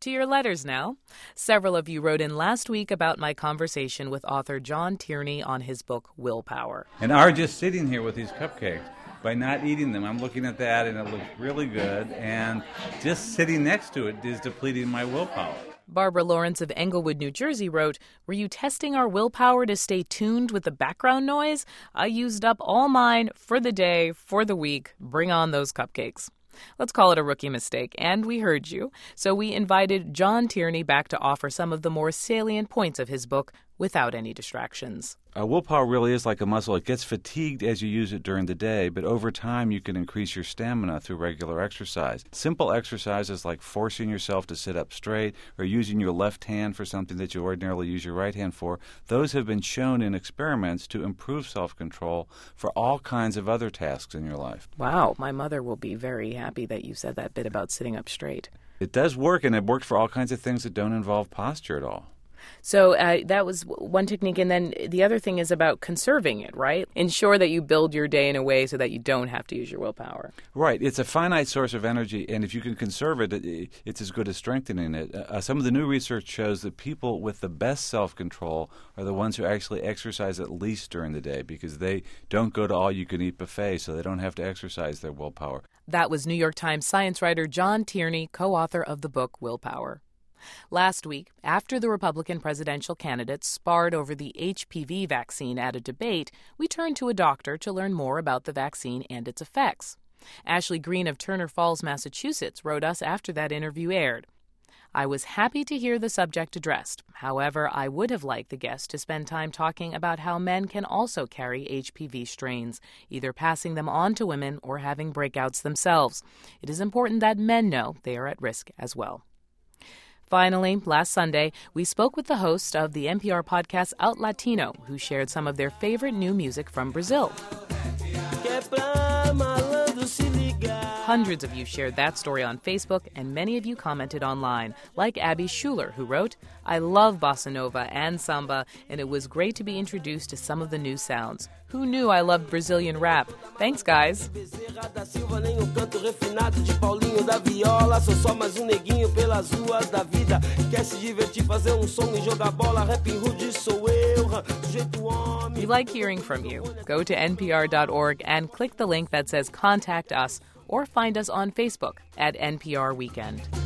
To your letters now. Several of you wrote in last week about my conversation with author John Tierney on his book, Willpower. And are just sitting here with these cupcakes, by not eating them, I'm looking at that and it looks really good, and just sitting next to it is depleting my willpower. Barbara Lawrence of Englewood, New Jersey wrote, "Were you testing our willpower to stay tuned with the background noise? I used up all mine for the day, for the week. Bring on those cupcakes." Let's call it a rookie mistake, and we heard you. So we invited John Tierney back to offer some of the more salient points of his book without any distractions. Willpower really is like a muscle. It gets fatigued as you use it during the day, but over time you can increase your stamina through regular exercise. Simple exercises like forcing yourself to sit up straight or using your left hand for something that you ordinarily use your right hand for, those have been shown in experiments to improve self-control for all kinds of other tasks in your life. Wow, my mother will be very happy that you said that bit about sitting up straight. It does work, and it worked for all kinds of things that don't involve posture at all. So that was one technique. And then the other thing is about conserving it, right? Ensure that you build your day in a way so that you don't have to use your willpower. Right. It's a finite source of energy, and if you can conserve it, it's as good as strengthening it. Some of the new research shows that people with the best self-control are the ones who actually exercise at least during the day because they don't go to all-you-can-eat buffet, so they don't have to exercise their willpower. That was New York Times science writer John Tierney, co-author of the book Willpower. Last week, after the Republican presidential candidates sparred over the HPV vaccine at a debate, we turned to a doctor to learn more about the vaccine and its effects. Ashley Green of Turner Falls, Massachusetts, wrote us after that interview aired. "I was happy to hear the subject addressed. However, I would have liked the guest to spend time talking about how men can also carry HPV strains, either passing them on to women or having breakouts themselves. It is important that men know they are at risk as well." Finally, last Sunday, we spoke with the host of the NPR podcast Out Latino, who shared some of their favorite new music from Brazil. Hundreds of you shared that story on Facebook, and many of you commented online, like Abby Schuler, who wrote, "I love bossa nova and samba, and it was great to be introduced to some of the new sounds. Who knew I loved Brazilian rap? Thanks, guys." We like hearing from you. Go to npr.org and click the link that says Contact Us, or find us on Facebook at NPR Weekend.